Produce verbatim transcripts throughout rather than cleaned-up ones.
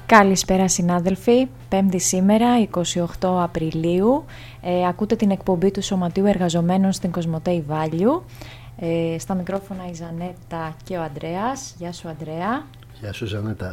Καλησπέρα συνάδελφοι, Πέμπτη σήμερα, εικοστή όγδοη Απριλίου. Ε, ακούτε την εκπομπή του Σωματείου Εργαζομένων στην Κοσμοτέ Value. Ε, στα μικρόφωνα η Ζανέτα και ο Ανδρέας. Γεια σου Ανδρέα. Γεια σου Ζανέτα.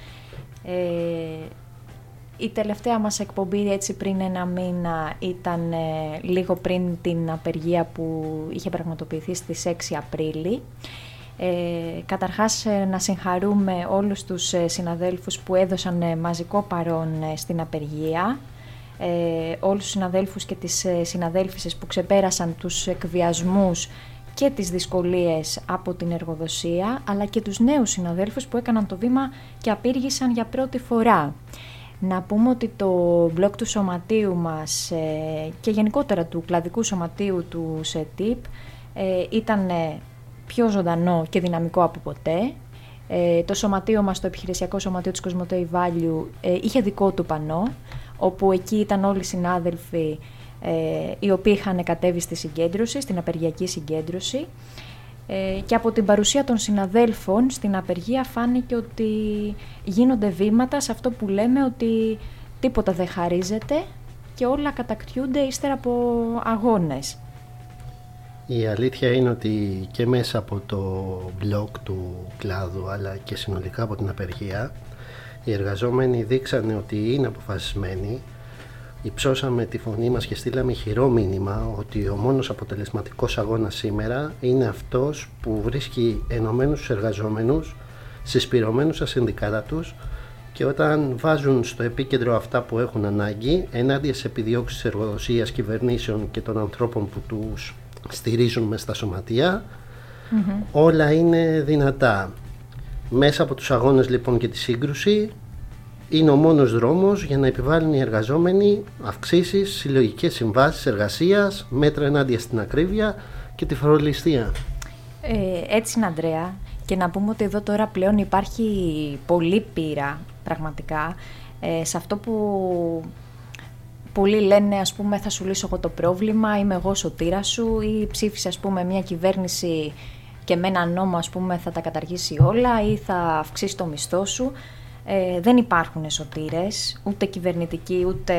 Ε, η τελευταία μας εκπομπή έτσι πριν ένα μήνα ήταν ε, λίγο πριν την απεργία που είχε πραγματοποιηθεί στις έξι Απρίλη. Ε, καταρχάς ε, να συγχαρούμε όλους τους ε, συναδέλφους που έδωσαν ε, μαζικό παρόν ε, στην απεργία, ε, όλους τους συναδέλφους και τις ε, συναδέλφισες που ξεπέρασαν τους εκβιασμούς και τις δυσκολίες από την εργοδοσία, αλλά και τους νέους συναδέλφους που έκαναν το βήμα και απήργησαν για πρώτη φορά. Να πούμε ότι το blog του σωματείου μας ε, και γενικότερα του κλαδικού σωματείου του ΣΕΤΙΠ ε, ήταν ε, πιο ζωντανό και δυναμικό από ποτέ. Ε, το σωματείο μας, το επιχειρησιακό σωματείο της Κοσμοτέ Value, ε, είχε δικό του πανό, όπου εκεί ήταν όλοι οι συνάδελφοι ε, οι οποίοι είχαν κατέβει στη συγκέντρωση, στην απεργιακή συγκέντρωση, ε, και από την παρουσία των συναδέλφων στην απεργία φάνηκε ότι γίνονται βήματα σε αυτό που λέμε ότι τίποτα δεν χαρίζεται και όλα κατακτιούνται ύστερα από αγώνες. Η αλήθεια είναι ότι και μέσα από το blog του κλάδου αλλά και συνολικά από την απεργία οι εργαζόμενοι δείξανε ότι είναι αποφασισμένοι. Υψώσαμε τη φωνή μας και στείλαμε χειρό μήνυμα ότι ο μόνος αποτελεσματικός αγώνας σήμερα είναι αυτός που βρίσκει ενωμένους τους εργαζόμενους, συσπηρωμένους στα συνδικάτα τους, και όταν βάζουν στο επίκεντρο αυτά που έχουν ανάγκη ενάντια σε επιδιώξεις της εργοδοσίας, κυβερνήσεων και των ανθρώπων που τους στηρίζουν μες στα σωματεία, mm-hmm. όλα είναι δυνατά. Μέσα από τους αγώνες λοιπόν και τη σύγκρουση είναι ο μόνος δρόμος για να επιβάλλουν οι εργαζόμενοι αυξήσεις, συλλογικές συμβάσεις εργασίας, μέτρα ενάντια στην ακρίβεια και τη φορολιστία. Ε, έτσι είναι Ανδρέα, και να πούμε ότι εδώ τώρα πλέον υπάρχει πολλή πείρα πραγματικά ε, σε αυτό που πολλοί λένε, ας πούμε, θα σου λύσω εγώ το πρόβλημα, είμαι εγώ σωτήρας σου, ή ψήφισε, ας πούμε, μια κυβέρνηση και με ένα νόμο, ας πούμε, θα τα καταργήσει όλα ή θα αυξήσει το μισθό σου. Ε, δεν υπάρχουν σωτήρες, ούτε κυβερνητικοί, ούτε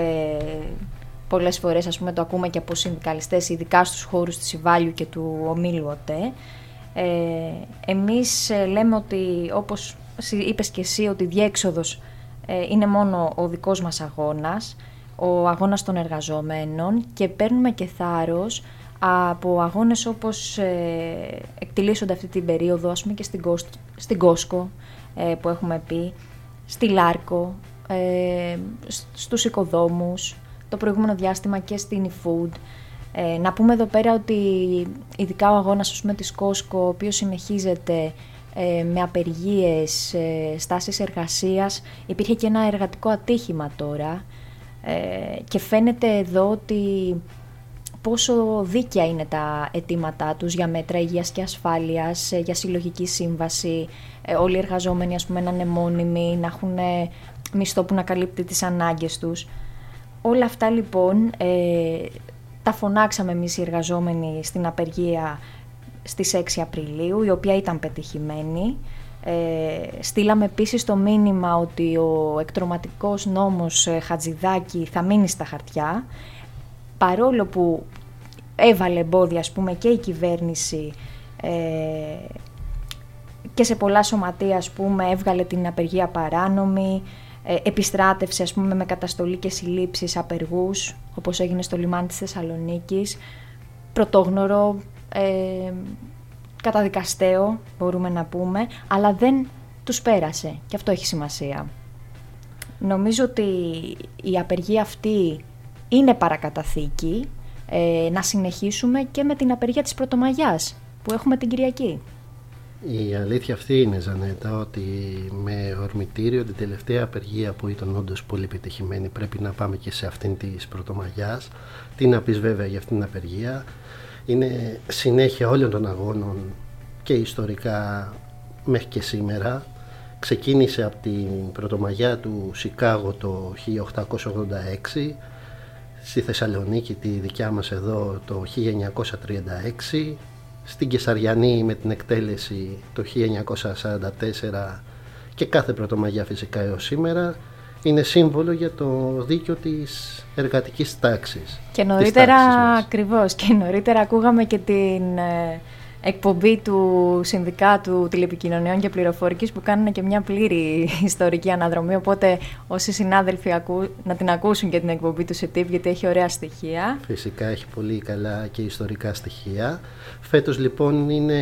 πολλές φορές, ας πούμε, το ακούμε και από συνδικαλιστές, ειδικά στους χώρους της Value και του ομίλου ΟΤΕ. Ε, εμείς λέμε ότι, όπως είπες και εσύ, ότι η διέξοδος ε, είναι μόνο ο δικός μας αγώνας, ο αγώνας των εργαζομένων, και παίρνουμε και θάρρος από αγώνες όπως ε, εκτιλήσονται αυτή την περίοδο, ας πούμε, και στην, Κος, στην Κόσκο ε, που έχουμε πει, στη Λάρκο, ε, στους οικοδόμους, το προηγούμενο διάστημα και στην eFood. Ε, να πούμε εδώ πέρα ότι ειδικά ο αγώνας, ας πούμε, της Κόσκο, ο οποίος συνεχίζεται ε, με απεργίες, ε, στάσεις εργασίας, υπήρχε και ένα εργατικό ατύχημα τώρα. Ε, και φαίνεται εδώ ότι πόσο δίκαια είναι τα αιτήματά τους για μέτρα υγείας και ασφάλειας, ε, για συλλογική σύμβαση, ε, όλοι οι εργαζόμενοι, ας πούμε, να είναι μόνιμοι, να έχουν ε, μισθό που να καλύπτει τις ανάγκες τους. Όλα αυτά λοιπόν ε, τα φωνάξαμε εμείς οι εργαζόμενοι στην απεργία στις έξι Απριλίου, η οποία ήταν πετυχημένη. Ε, στείλαμε επίσης το μήνυμα ότι ο εκτρωματικός νόμος ε, Χατζηδάκη θα μείνει στα χαρτιά, παρόλο που έβαλε εμπόδια, ας πούμε, και η κυβέρνηση ε, και σε πολλά σωματεία, ας πούμε, έβγαλε την απεργία παράνομη, ε, επιστράτευσε, ας πούμε, με καταστολή και συλλήψεις απεργούς, όπως έγινε στο λιμάνι της Θεσσαλονίκης, πρωτόγνωρο, ε, καταδικαστέο μπορούμε να πούμε, αλλά δεν τους πέρασε, και αυτό έχει σημασία. Νομίζω ότι η απεργία αυτή είναι παρακαταθήκη, ε, να συνεχίσουμε και με την απεργία της Πρωτομαγιάς που έχουμε την Κυριακή. Η αλήθεια αυτή είναι, Ζανέτα, ότι με ορμητήριο την τελευταία απεργία που ήταν όντως πολύ πετυχημένη, πρέπει να πάμε και σε αυτήν της Πρωτομαγιάς. Τι να πεις βέβαια για αυτήν την απεργία? Είναι συνέχεια όλων των αγώνων και ιστορικά μέχρι και σήμερα. Ξεκίνησε από την Πρωτομαγιά του Σικάγο το χίλια οκτακόσια ογδόντα έξι, στη Θεσσαλονίκη τη δικιά μας εδώ το χίλια εννιακόσια τριάντα έξι, στην Κεσαριανή με την εκτέλεση το χίλια εννιακόσια σαράντα τέσσερα και κάθε Πρωτομαγιά φυσικά έως σήμερα είναι σύμβολο για το δίκαιο της εργατικής τάξης. Και νωρίτερα, ακριβώς, και νωρίτερα ακούγαμε και την ε, εκπομπή του Συνδικάτου Τηλεπικοινωνιών και Πληροφορικής που κάνουν και μια πλήρη ιστορική αναδρομή, οπότε όσοι συνάδελφοι ακού, να την ακούσουν και την εκπομπή του ΣΕΤΙΒ, γιατί έχει ωραία στοιχεία. Φυσικά έχει πολύ καλά και ιστορικά στοιχεία. Φέτος λοιπόν είναι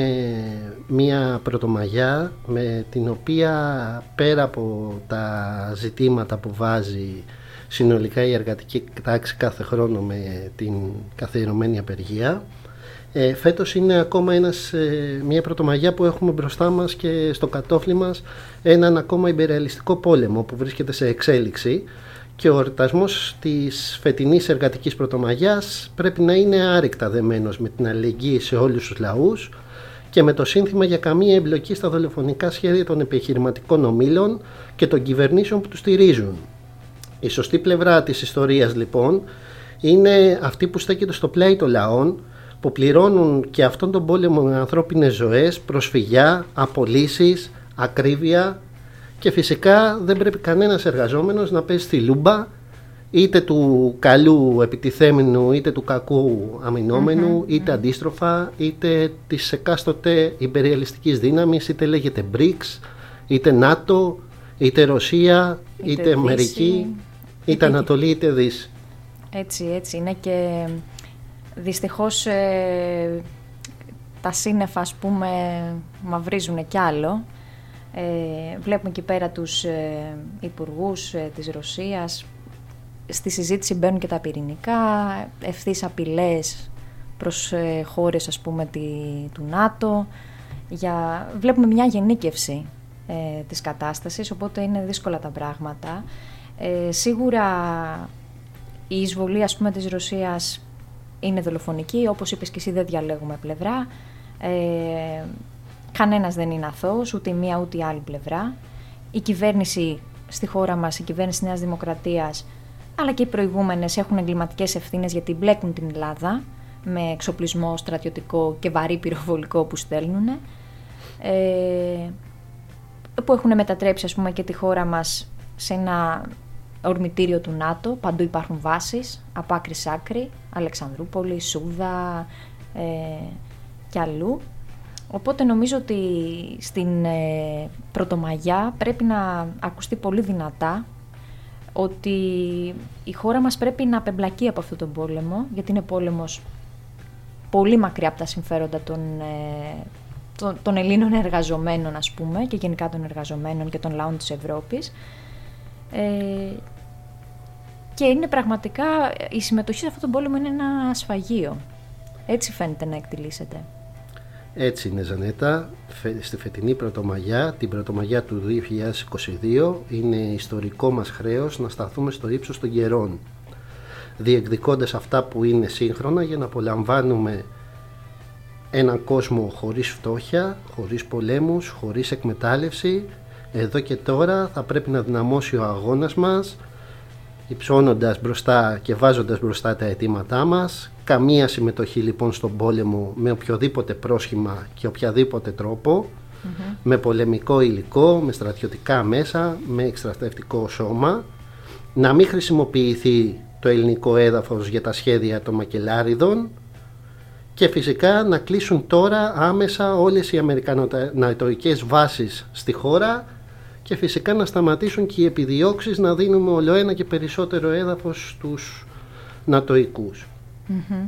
μια Πρωτομαγιά με την οποία πέρα από τα ζητήματα που βάζει συνολικά η εργατική τάξη κάθε χρόνο με την καθιερωμένη απεργία, Ε, φέτος είναι ακόμα ένας, ε, μια Πρωτομαγιά που έχουμε μπροστά μας και στο κατόφλι μας έναν ακόμα ιμπεριαλιστικό πόλεμο που βρίσκεται σε εξέλιξη, και ο εορτασμός της φετινής εργατικής Πρωτομαγιάς πρέπει να είναι άρρηκτα δεμένος με την αλληλεγγύη σε όλους τους λαούς και με το σύνθημα για καμία εμπλοκή στα δολοφονικά σχέδια των επιχειρηματικών ομίλων και των κυβερνήσεων που τους στηρίζουν. Η σωστή πλευρά της ιστορίας λοιπόν είναι αυτή που στέκεται στο πλάι των λαών, που πληρώνουν και αυτόν τον πόλεμο με ανθρώπινες ζωές, προσφυγιά, απολύσεις, ακρίβεια, και φυσικά δεν πρέπει κανένας εργαζόμενος να πέσει στη λούμπα είτε του καλού επιτιθέμενου είτε του κακού αμυνόμενου, mm-hmm, είτε mm-hmm. αντίστροφα, είτε της εκάστοτε ιμπεριαλιστικής δύναμης, είτε λέγεται μπρικς, είτε ΝΑΤΟ, είτε Ρωσία, είτε, είτε Αμερική, είτε, είτε Ανατολή, είτε Δύση. Έτσι, έτσι είναι, και δυστυχώς ε, τα σύννεφα, ας πούμε, μαυρίζουν κι άλλο. Ε, βλέπουμε εκεί πέρα τους ε, υπουργούς ε, της Ρωσίας. Στη συζήτηση μπαίνουν και τα πυρηνικά, ευθύς απειλές προς ε, χώρες, ας πούμε, τη, του ΝΑΤΟ. Για, βλέπουμε μια γενίκευση ε, της κατάστασης, οπότε είναι δύσκολα τα πράγματα. Ε, σίγουρα η εισβολή, ας πούμε, της Ρωσίας είναι δολοφονική, όπως είπες και εσύ, δεν διαλέγουμε πλευρά. Ε, κανένας δεν είναι αθώος, ούτε η μία ούτε η άλλη πλευρά. Η κυβέρνηση στη χώρα μας, η κυβέρνηση Νέας Δημοκρατίας, αλλά και οι προηγούμενες έχουν εγκληματικές ευθύνες, γιατί μπλέκουν την Ελλάδα με εξοπλισμό στρατιωτικό και βαρύ πυροβολικό που στέλνουν, ε, που έχουν μετατρέψει, ας πούμε, και τη χώρα μας σε ένα ορμητήριο του ΝΑΤΟ. Παντού υπάρχουν βάσεις, από άκρη σ' άκρη, Αλεξανδρούπολη, Σούδα ε, και αλλού. Οπότε νομίζω ότι στην ε, Πρωτομαγιά πρέπει να ακουστεί πολύ δυνατά ότι η χώρα μας πρέπει να απεμπλακεί από αυτόν τον πόλεμο, γιατί είναι πόλεμος πολύ μακριά από τα συμφέροντα των, ε, των, των Ελλήνων εργαζομένων, ας πούμε, και γενικά των εργαζομένων και των λαών της Ευρώπης. Ε, και είναι πραγματικά, η συμμετοχή σε αυτόν τον πόλεμο είναι ένα σφαγείο. Έτσι φαίνεται να εκτιλήσεται. Έτσι είναι, Ζανέτα. Στη φετινή Πρωτομαγιά, την Πρωτομαγιά του δύο χιλιάδες είκοσι δύο, είναι ιστορικό μας χρέος να σταθούμε στο ύψος των καιρών, διεκδικώντας αυτά που είναι σύγχρονα, για να απολαμβάνουμε έναν κόσμο χωρίς φτώχεια, χωρίς πολέμους, χωρίς εκμετάλλευση. Εδώ και τώρα θα πρέπει να δυναμώσει ο αγώνας μας, υψώνοντας μπροστά και βάζοντας μπροστά τα αιτήματά μας. Καμία συμμετοχή λοιπόν στον πόλεμο με οποιοδήποτε πρόσχημα και οποιαδήποτε τρόπο, mm-hmm. με πολεμικό υλικό, με στρατιωτικά μέσα, με εκστρατευτικό σώμα. Να μην χρησιμοποιηθεί το ελληνικό έδαφος για τα σχέδια των μακελάριδων, και φυσικά να κλείσουν τώρα άμεσα όλες οι αμερικανονατοικές βάσεις στη χώρα, και φυσικά να σταματήσουν και οι επιδιώξεις να δίνουμε όλο ένα και περισσότερο έδαφος στους νατοικούς. Mm-hmm.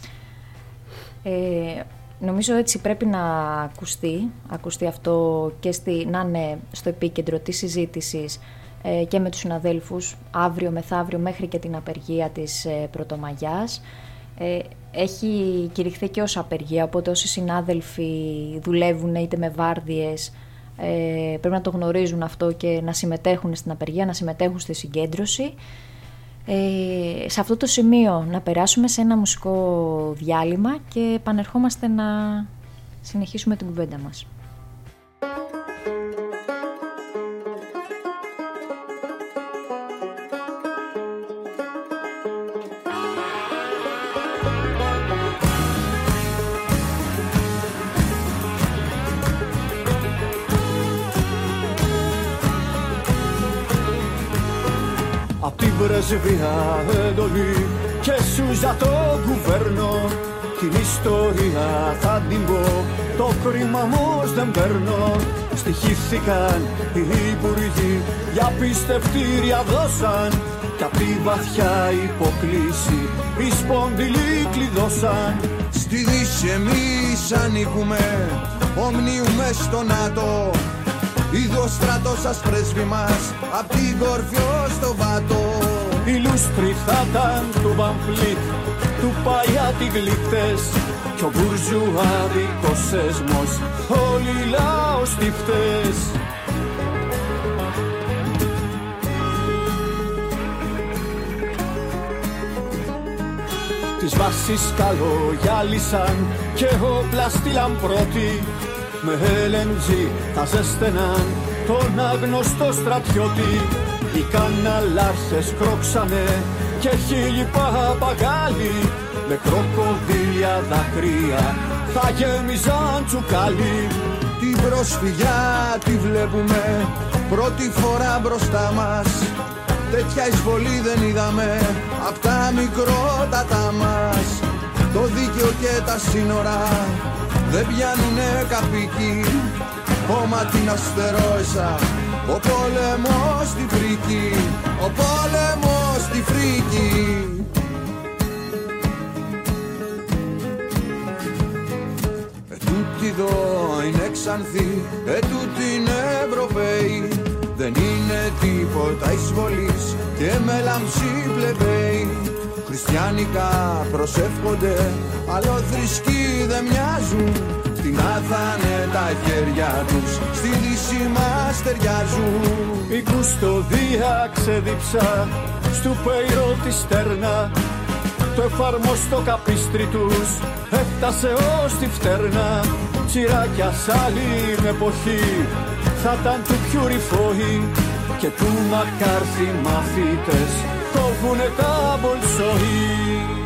Ε, νομίζω έτσι πρέπει να ακουστεί, ακουστεί αυτό και στη, να είναι στο επίκεντρο της συζήτησης ε, και με τους συναδέλφους αύριο μεθαύριο μέχρι και την απεργία της ε, Πρωτομαγιάς. Ε, έχει κηρυχθεί και ως απεργία, οπότε όσοι συνάδελφοι δουλεύουν είτε με βάρδιες, Ε, πρέπει να το γνωρίζουν αυτό και να συμμετέχουν στην απεργία, να συμμετέχουν στη συγκέντρωση. Ε, σε αυτό το σημείο να περάσουμε σε ένα μουσικό διάλειμμα και επανερχόμαστε να συνεχίσουμε την κουβέντα μας. πρεσβεία εντολή και σούζα το κουβέρνο. Την ιστορία θα την πω, το κρίμα όμως δεν παίρνω. Στοιχήθηκαν οι υπουργοί, για πιστευτήρια δώσαν κι απ' τη βαθιά υποκλίση οι σπονδυλοί κλειδώσαν. Στη Δύση εμείς ανήκουμε, ομνίουμε στο ΝΑΤΟ. Είδε ο στρατός σας πρέσβη μας, απ' την κορφή ως το βάτο. Οι λούστροι θα ήταν του Βαμφλίτ, του Παγιάτη γλυκτές κι ο μπουρζουάδικος σέσμος, όλοι λαοστιφτές. Τις βάσεις καλογιάλισαν και όπλα στείλαν πρώτοι. Με ελ εμ τζι θα ζέστεναν τον άγνωστο στρατιώτη. Οι καναλάρχες κρόξανε και χίλιοι παπαγάλοι, με κροκοδίλια δάκρυα θα γέμιζαν τσουκάλι. Την προσφυγιά τη βλέπουμε πρώτη φορά μπροστά μας. Τέτοια εισβολή δεν είδαμε απ' τα μικρότατα μας. Το δίκαιο και τα σύνορα δεν πιάνουνε καπίκι. Όμα την αστερόησα, ο πόλεμος στη φρίκη, ο πόλεμος στη φρίκη. Ετούτοι εδώ είναι Ξανθοί, ετούτοι είναι Ευρωπαίοι. Δεν είναι τίποτα εισβολής και με λάμψη πλebei. Χριστιανικά προσεύχονται, αλλοθρησκοί δεν μοιάζουν. Την άθανε τα χέρια τους, στη δύση μας ταιριάζουν. Η κουστοδία ξεδίψα, στου πέιρο τη στέρνα. Το εφαρμοστό καπίστρι τους έφτασε ως τη φτέρνα. Τσιράκια σ' άλλη εποχή θα ήταν του Πιουριφόη και του Μακάρθι μαθήτες κόβουνε τα Μπολσόη.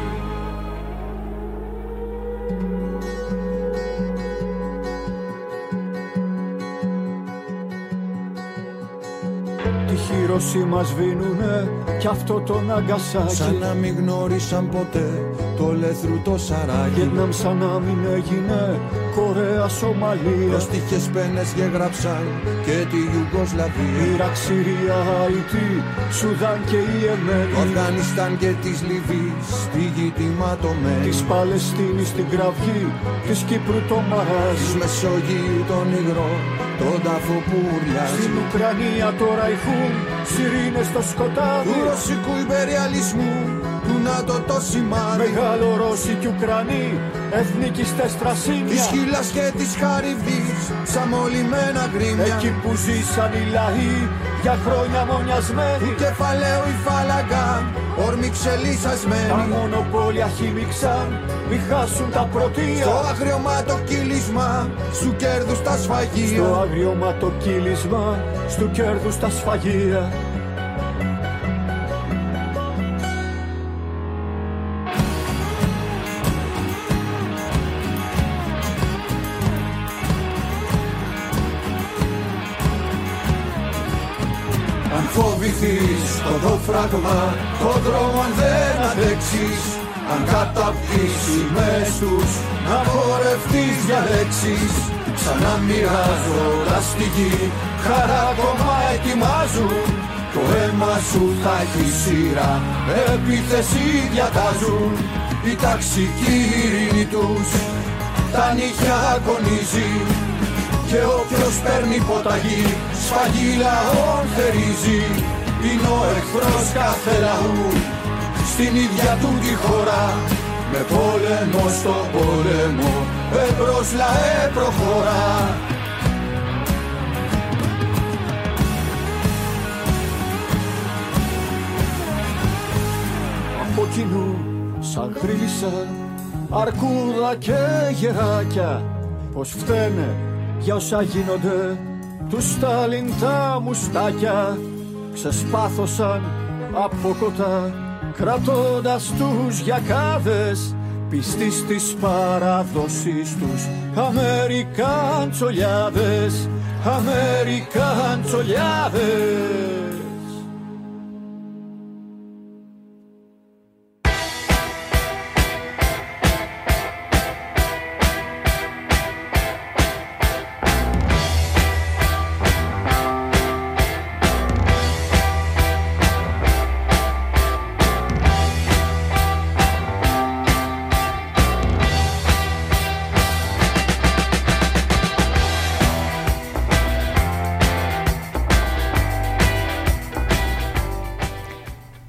Τη Χειροσύμα σβήνουνε κι αυτό το Ναγκασάκι. Σαν να μην γνώρισαν ποτέ το Λεθρού το Σαράκι. Βιετνάμ σαν να μην έγινε Κορέα, Σομαλία. Προστίχες πένες γεγράψαν και τη Ιουγκοσλαβία. Ιράκ, Συρία, Αϊτή, Σουδάν και η Εμένη. Το Αφγανιστάν και της Λιβύης στη γη τη ματωμένη. Της Παλαιστίνης την κραυγή, της Κύπρου το μαράζι. Της Μεσογείου τον υγρό, τον τάφο που ουρλιάζει. Στην Ουκρανία τώρα ηχούν σιρήνες στο σκοτάδι. Του ρωσικού υπεριαλισμού, του ΝΑΤΟ το σημάδι. Μεγαλορώσοι κι Ουκρανοί, εθνικιστές τρασίνια. Της Χίλας και της Χαριβδής, σαν μολυμμένα γκρίμια. Εκεί που ζήσαν οι λαοί, για χρόνια μονιασμένοι. Του κεφαλαίου η φάλαγγα, όρμη ξελίσσασμένη. Τα μονοπόλια χύμιξαν, μη χάσουν τα πρωτεία. Στο αγριωμάτο κύλισμα, στου κέρδους τα σφαγεία. Στο αγριωμάτο κύλισμα, στου κέρδους τα σφαγεία. Αν φοβηθείς το δόφραγμα, το δρόμο αν δεν αντέξεις. Αν καταπτύσεις σημαίες τους, να πορευτείς διαλέξεις. Σαν να μοιράζοντας τη γη, χαρά ακόμα ετοιμάζουν. Το αίμα σου θα έχει σειρά, επίθεση διατάζουν. Η ταξική ειρήνη τους, τα νύχια αγωνίζει. Και όποιος παίρνει ποταγή, σφαγή λαών θερίζει. Είναι ο εχθρός κάθε λαού, στην ίδια του τη χώρα. Με πόλεμο στο πόλεμο, εμπρός λαέ προχωρά. Από κοινού σαν χρύσα, αρκούδα και γεράκια, πως φταίνε για όσα γίνονται του Στάλιν τα μουστάκια. Ξεσπάθωσαν από κοντά, κρατώντας τους γιακάδες, πιστοί στις παραδόσεις τους, Αμερικάντσολιάδες, Αμερικάντσολιάδες.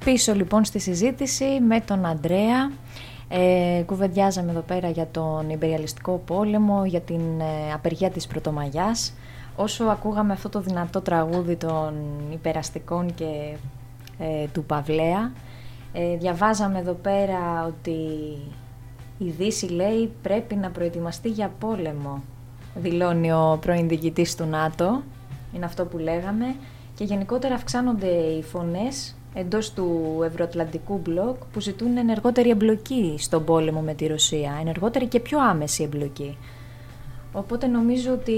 πίσω λοιπόν στη συζήτηση με τον Ανδρέα. Ε, κουβεντιάζαμε εδώ πέρα για τον Ιμπεριαλιστικό πόλεμο, για την ε, απεργία της Πρωτομαγιάς. Όσο ακούγαμε αυτό το δυνατό τραγούδι των υπεραστικών και ε, του Παυλαία, ε, διαβάζαμε εδώ πέρα ότι η Δύση, λέει, πρέπει να προετοιμαστεί για πόλεμο, δηλώνει ο πρώην διοικητής του ΝΑΤΟ, είναι αυτό που λέγαμε, και γενικότερα αυξάνονται οι φωνές εντός του ευρωατλαντικού μπλοκ που ζητούν ενεργότερη εμπλοκή στον πόλεμο με τη Ρωσία, ενεργότερη και πιο άμεση εμπλοκή. Οπότε νομίζω ότι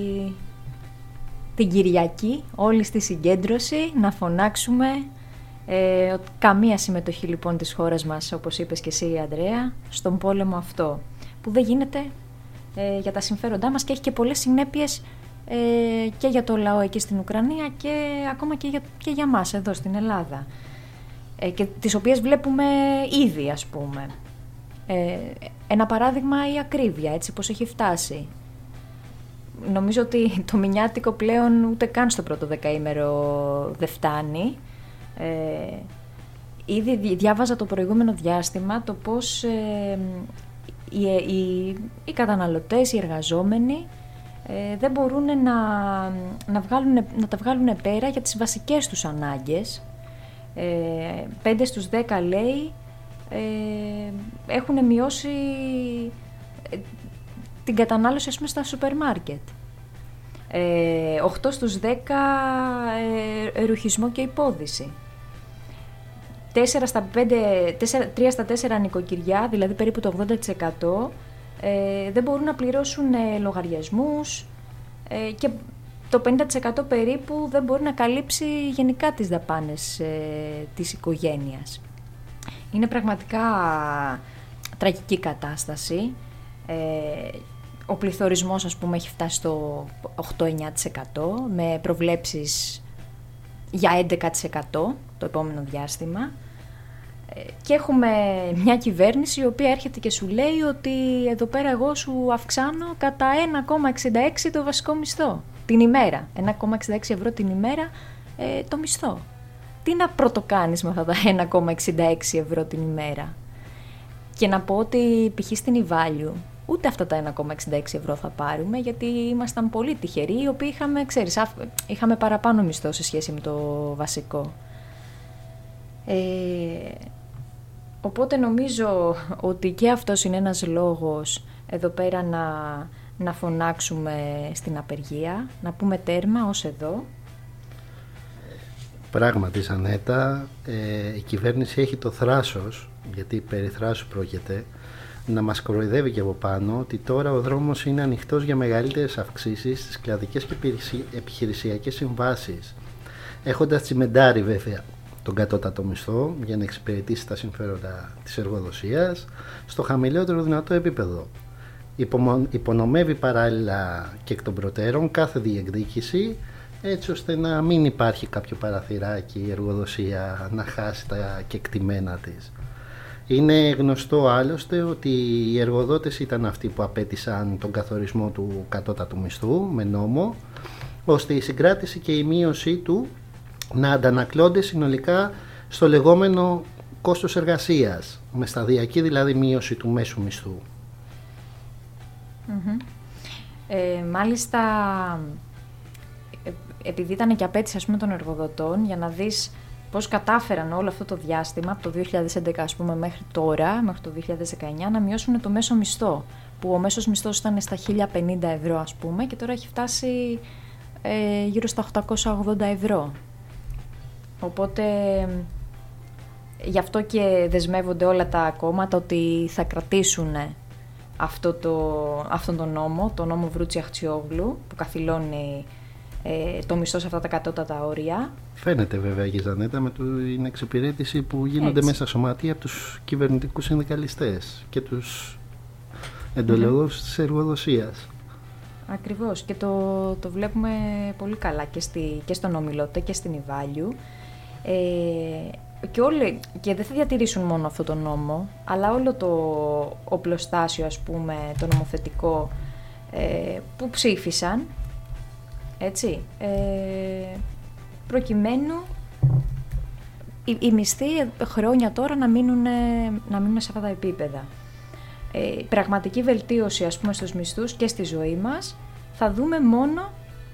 την Κυριακή όλοι στη συγκέντρωση να φωνάξουμε ε, καμία συμμετοχή λοιπόν της χώρας μας, όπως είπες και εσύ, Ανδρέα, στον πόλεμο αυτό, που δεν γίνεται ε, για τα συμφέροντά μας και έχει και πολλές συνέπειες ε, και για το λαό εκεί στην Ουκρανία και ακόμα και για, και για μας εδώ στην Ελλάδα, ε, και τις οποίες βλέπουμε ήδη, ας πούμε. Ε, ένα παράδειγμα, η ακρίβεια, έτσι πως έχει φτάσει. Νομίζω ότι το μηνιάτικο πλέον ούτε καν στο πρώτο δεκαήμερο δεν φτάνει. Ε, ήδη διάβαζα το προηγούμενο διάστημα το πώς ε, οι, οι, οι καταναλωτές, οι εργαζόμενοι ε, δεν μπορούν να, να, βγάλουν, να τα βγάλουν πέρα για τις βασικές τους ανάγκες. Ε, πέντε στους δέκα, λέει, ε, έχουν μειώσει την κατανάλωση, ας πούμε, στα σούπερ μάρκετ. Ε, οκτώ στους δέκα ε, ρουχισμό και υπόδηση. τέσσερα στα πέντε, τρία στα τέσσερα νοικοκυριά, δηλαδή περίπου το ογδόντα τοις εκατό, ε, δεν μπορούν να πληρώσουν ε, λογαριασμούς ε, και το πενήντα τοις εκατό περίπου δεν μπορεί να καλύψει γενικά τις δαπάνες ε, της οικογένειας. Είναι πραγματικά τραγική κατάσταση. Ε, ο πληθωρισμός, ας πούμε, έχει φτάσει στο οκτώ με εννιά τοις εκατό με προβλέψεις για έντεκα τοις εκατό το επόμενο διάστημα, ε, και έχουμε μια κυβέρνηση η οποία έρχεται και σου λέει ότι εδώ πέρα εγώ σου αυξάνω κατά ένα κόμμα εξήντα έξι το βασικό μισθό την ημέρα, ένα κόμμα εξήντα έξι ευρώ την ημέρα ε, το μισθό. Τι να πρωτοκάνεις με αυτά τα ένα κόμμα εξήντα έξι ευρώ την ημέρα? Και να πω ότι π.χ. στην Ιβάλιου ούτε αυτά τα ένα κόμμα εξήντα έξι ευρώ θα πάρουμε, γιατί ήμασταν πολύ τυχεροί, οι οποίοι είχαμε, ξέρεις, είχαμε παραπάνω μισθό σε σχέση με το βασικό. Ε, οπότε νομίζω ότι και αυτός είναι ένας λόγος εδώ πέρα να, να φωνάξουμε στην απεργία, να πούμε τέρμα ως εδώ. Πράγματι, Ζανέτα, ε, η κυβέρνηση έχει το θράσος, γιατί περί θράσου πρόκειται, να μας κοροϊδεύει και από πάνω ότι τώρα ο δρόμος είναι ανοιχτός για μεγαλύτερες αυξήσεις στις κλαδικές και επιχειρησιακές συμβάσεις, έχοντας τσιμεντάρει βέβαια τον κατώτατο μισθό για να εξυπηρετήσει τα συμφέροντα της εργοδοσίας στο χαμηλότερο δυνατό επίπεδο. Υπονομεύει παράλληλα και εκ των προτέρων κάθε διεκδίκηση, έτσι ώστε να μην υπάρχει κάποιο παραθυράκι η εργοδοσία να χάσει τα κεκτημένα της. Είναι γνωστό άλλωστε ότι οι εργοδότες ήταν αυτοί που απέτησαν τον καθορισμό του κατώτατου μισθού με νόμο, ώστε η συγκράτηση και η μείωσή του να αντανακλώνται συνολικά στο λεγόμενο κόστος εργασίας, με σταδιακή δηλαδή μείωση του μέσου μισθού. Mm-hmm. Ε, μάλιστα, επειδή ήταν και απέτηση, ας πούμε, των εργοδοτών, για να δεις πώς κατάφεραν όλο αυτό το διάστημα, από το δύο χιλιάδες έντεκα, ας πούμε, μέχρι τώρα, μέχρι το δύο χιλιάδες δεκαεννιά, να μειώσουν το μέσο μισθό, που ο μέσος μισθός ήταν στα χίλια πενήντα ευρώ, ας πούμε, και τώρα έχει φτάσει ε, γύρω στα οκτακόσια ογδόντα ευρώ. Οπότε γι' αυτό και δεσμεύονται όλα τα κόμματα ότι θα κρατήσουν αυτό το, αυτόν τον νόμο, τον νόμο Βρούτση-Αχτσιόγλου, που καθυλώνει ε, το μισθό σε αυτά τα κατώτατα όρια. Φαίνεται βέβαια, Γιζανέτα, με την εξυπηρέτηση που γίνονται Έτσι. μέσα σωματεία από τους κυβερνητικούς συνδικαλιστές και τους εντολόγους mm-hmm. της εργοδοσίας. Ακριβώς, και το, το βλέπουμε πολύ καλά και, στη, και στον Ομιλώτε και στην Ιβάλιου. Ε, και, όλοι, και δεν θα διατηρήσουν μόνο αυτό το νόμο, αλλά όλο το οπλοστάσιο, ας πούμε, το νομοθετικό ε, που ψήφισαν, έτσι, ε, προκειμένου οι, οι μισθοί χρόνια τώρα να μείνουν, να μείνουν σε αυτά τα επίπεδα. Ε, πραγματική βελτίωση, ας πούμε, στους μισθούς και στη ζωή μας θα δούμε μόνο,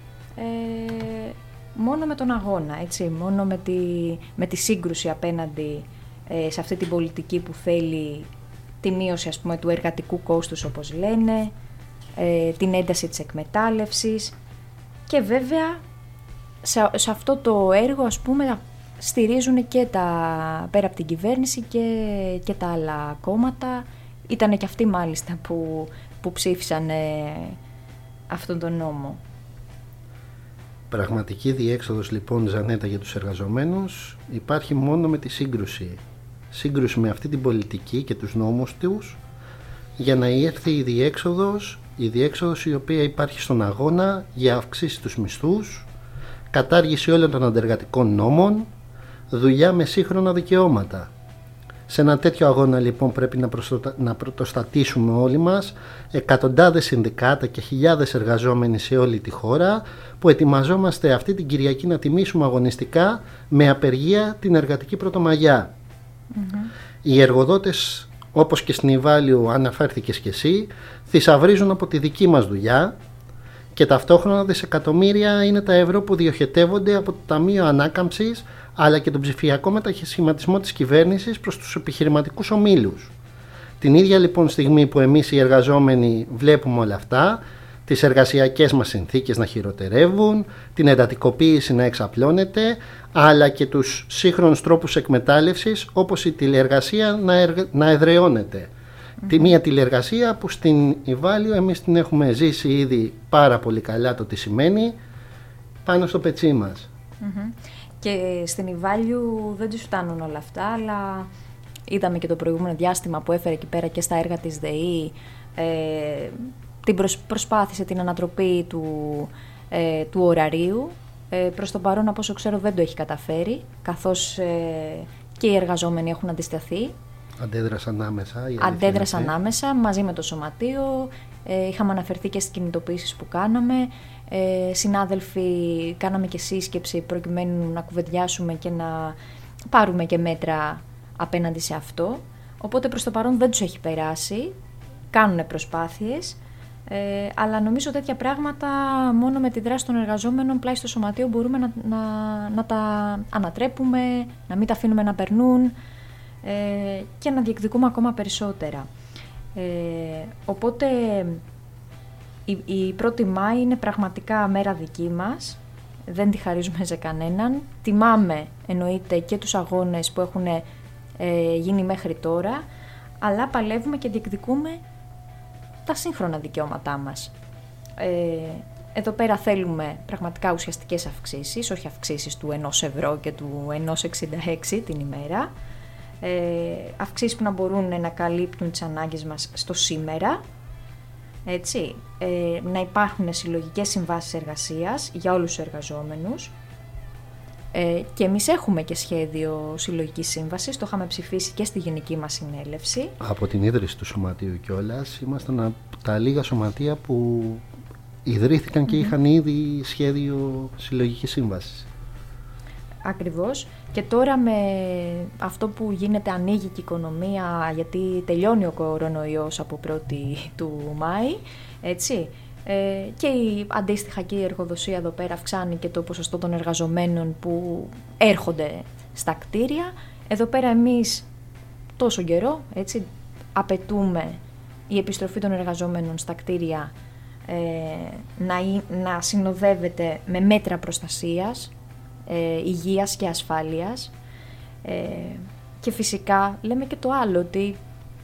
ε, μόνο με τον αγώνα, έτσι, μόνο με τη, με τη σύγκρουση απέναντι ε, σε αυτή την πολιτική που θέλει τη μείωση, ας πούμε, του εργατικού κόστους, όπως λένε, ε, την ένταση της εκμετάλλευσης και βέβαια σε, σε αυτό το έργο, ας πούμε, στηρίζουν και τα, πέρα από την κυβέρνηση και, και τα άλλα κόμματα. Ήτανε και αυτοί μάλιστα που, που ψήφισαν ε, αυτόν τον νόμο. Πραγματική διέξοδος λοιπόν, Ζανέτα, για τους εργαζομένους υπάρχει μόνο με τη σύγκρουση. Σύγκρουση με αυτή την πολιτική και τους νόμους τους για να έρθει η διέξοδος, η διέξοδος η οποία υπάρχει στον αγώνα για αυξήσει τους μισθούς, κατάργηση όλων των αντεργατικών νόμων, δουλειά με σύγχρονα δικαιώματα. Σε ένα τέτοιο αγώνα λοιπόν πρέπει να, προστοτα... να πρωτοστατήσουμε όλοι μας, εκατοντάδες συνδικάτα και χιλιάδες εργαζόμενοι σε όλη τη χώρα, που ετοιμαζόμαστε αυτή την Κυριακή να τιμήσουμε αγωνιστικά με απεργία την εργατική πρωτομαγιά. Mm-hmm. Οι εργοδότες, όπως και στην Ιβάλιο αναφέρθηκες και εσύ, θησαυρίζουν από τη δική μας δουλειά και ταυτόχρονα δισεκατομμύρια είναι τα ευρώ που διοχετεύονται από το Ταμείο Ανάκαμψης αλλά και τον ψηφιακό μετασχηματισμό της κυβέρνησης προς τους επιχειρηματικούς ομίλους. Την ίδια λοιπόν στιγμή που εμείς οι εργαζόμενοι βλέπουμε όλα αυτά, τις εργασιακές μας συνθήκες να χειροτερεύουν, την εντατικοποίηση να εξαπλώνεται, αλλά και τους σύγχρονους τρόπους εκμετάλλευσης, όπως η τηλεεργασία να, εργ... να εδραιώνεται. Mm-hmm. Τη μία τηλεεργασία που στην Ιβάλιο εμείς την έχουμε ζήσει ήδη πάρα πολύ καλά, το τι σημαίνει, πάνω στο πετσί μας. Mm-hmm. Και στην Ιβάλιου δεν τους φτάνουν όλα αυτά, αλλά είδαμε και το προηγούμενο διάστημα που έφερε εκεί πέρα και στα έργα της ΔΕΗ, ε, την προσ, προσπάθησε την ανατροπή του, ε, του ωραρίου. Ε, προς το παρόν, από όσο ξέρω, δεν το έχει καταφέρει, καθώς ε, και οι εργαζόμενοι έχουν αντισταθεί. Αντέδρασαν άμεσα. Αντέδρασαν άμεσα μαζί με το Σωματείο. Ε, είχαμε αναφερθεί και στις κινητοποιήσεις που κάναμε. Ε, συνάδελφοι, κάναμε και σύσκεψη προκειμένου να κουβεντιάσουμε και να πάρουμε και μέτρα απέναντι σε αυτό. Οπότε προς το παρόν δεν τους έχει περάσει. Κάνουν προσπάθειες. Ε, αλλά νομίζω τέτοια πράγματα μόνο με τη δράση των εργαζόμενων πλάι στο Σωματείο μπορούμε να, να, να τα ανατρέπουμε, να μην τα αφήνουμε να περνούν ε, και να διεκδικούμε ακόμα περισσότερα. Ε, οπότε η, η πρώτη Μάη είναι πραγματικά μέρα δική μας, δεν τη χαρίζουμε σε κανέναν. Τιμάμε εννοείται και τους αγώνες που έχουν ε, γίνει μέχρι τώρα, αλλά παλεύουμε και διεκδικούμε τα σύγχρονα δικαιώματά μας. Ε, εδώ πέρα θέλουμε πραγματικά ουσιαστικές αυξήσεις, όχι αυξήσεις του ενός ευρώ και του ενός εξήντα έξι την ημέρα. Ε, αυξήσεις που να μπορούν να καλύπτουν τις ανάγκες μας στο σήμερα. Έτσι, ε, να υπάρχουν συλλογικές συμβάσεις εργασίας για όλους τους εργαζόμενους. Ε, και εμείς έχουμε και σχέδιο συλλογικής σύμβασης, το είχαμε ψηφίσει και στη γενική μας συνέλευση. Από την ίδρυση του Σωματείου κιόλας, ήμασταν από τα λίγα σωματεία που ιδρύθηκαν και mm-hmm. είχαν ήδη σχέδιο συλλογικής σύμβασης. Ακριβώς. Και τώρα με αυτό που γίνεται, ανοίγει και η οικονομία, γιατί τελειώνει ο κορονοϊός από πρώτη του Μάη, έτσι, ε, και η, αντίστοιχα και η εργοδοσία εδώ πέρα αυξάνει και το ποσοστό των εργαζομένων που έρχονται στα κτίρια. Εδώ πέρα εμείς τόσο καιρό, έτσι, απαιτούμε η επιστροφή των εργαζόμενων στα κτίρια ε, να, να συνοδεύεται με μέτρα προστασίας, ε, υγείας και ασφάλειας ε, και φυσικά λέμε και το άλλο, ότι